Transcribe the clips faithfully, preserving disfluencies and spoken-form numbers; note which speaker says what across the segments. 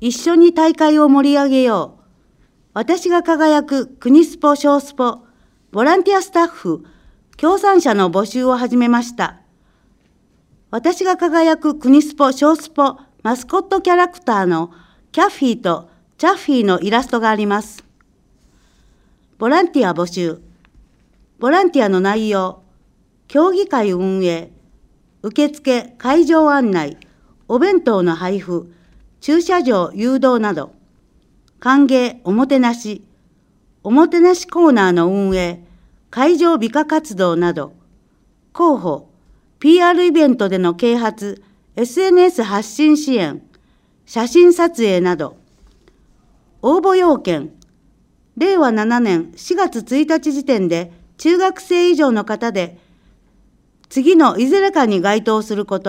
Speaker 1: 一緒に大会を盛り上げよう。私が輝く国スポ小スポ、ボランティアスタッフ、協賛者の募集を始めました。私が輝く国スポ小スポマスコットキャラクターのキャッフィーとチャッフィーのイラストがあります。ボランティア募集。ボランティアの内容、競技会運営、受付、会場案内、お弁当の配布、駐車場誘導など、歓迎、おもてなし、おもてなしコーナーの運営、会場美化活動など、広報、ピーアール イベントでの啓発、エスエヌエス 発信支援、写真撮影など、応募要件、れいわななねんしがつついたち時点で中学生以上の方で、次のいずれかに該当すること。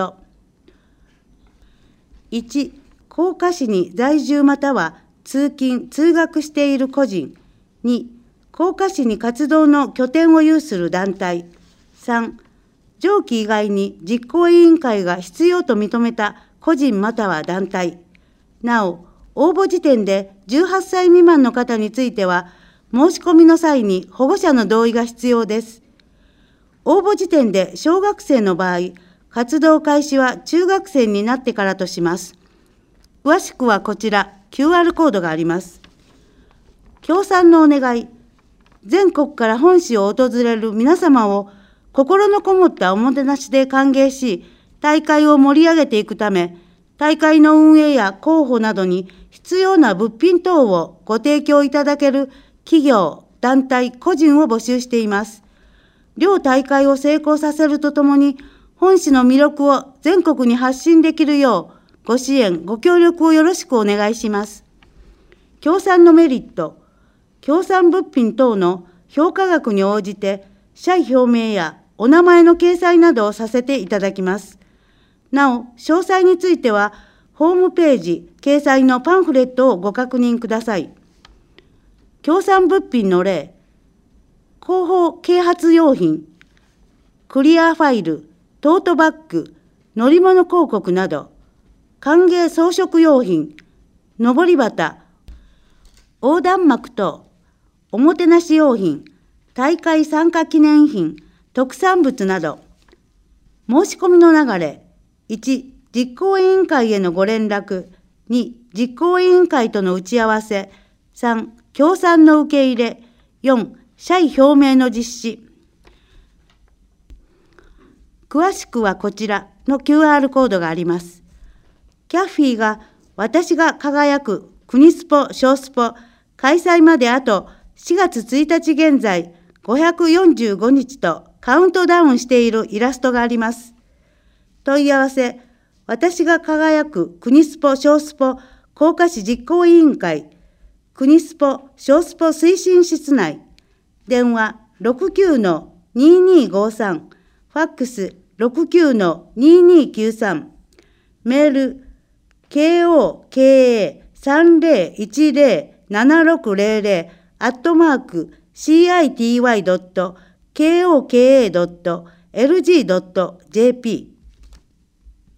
Speaker 1: いち、甲賀市に在住または通勤・通学している個人。に、甲賀市に活動の拠点を有する団体。さん、上記以外に実行委員会が必要と認めた個人または団体。なお、応募時点でじゅうはっさい未満の方については、申し込みの際に保護者の同意が必要です。応募時点で小学生の場合、活動開始は中学生になってからとします。詳しくはこちら、キューアール コードがあります。協賛のお願い。全国から本市を訪れる皆様を心のこもったおもてなしで歓迎し、大会を盛り上げていくため、大会の運営や広報などに必要な物品等をご提供いただける企業、団体、個人を募集しています。両大会を成功させるとともに、本市の魅力を全国に発信できるよう、ご支援、ご協力をよろしくお願いします。協賛のメリット、協賛物品等の評価額に応じて、謝意表明やお名前の掲載などをさせていただきます。なお、詳細については、ホームページ掲載のパンフレットをご確認ください。協賛物品の例、広報啓発用品、クリアファイル、トートバッグ、乗り物広告など、歓迎装飾用品、のぼり旗、横断幕等、おもてなし用品、大会参加記念品、特産物など、申し込みの流れ、いち、実行委員会へのご連絡、に、実行委員会との打ち合わせ、さん、協賛の受け入れ、よん、謝意表明の実施。詳しくはこちらの キューアール コードがあります。キャッフィーが私が輝く国スポ小スポ開催まであとしがつついたち現在ごひゃくよんじゅうごにちとカウントダウンしているイラストがあります。問い合わせ、私が輝く国スポ小スポ甲賀市実行委員会国スポ小スポ推進室内、電話 ろくきゅうのにーにーごさん、ファックス ろくきゅうのにーにーきゅうさん、メール ケーオーケーエーさんぜろいちぜろななろくぜろぜろ アットマーク シーアイティーワイドットケーオーケーエードットエルジードットジェーピー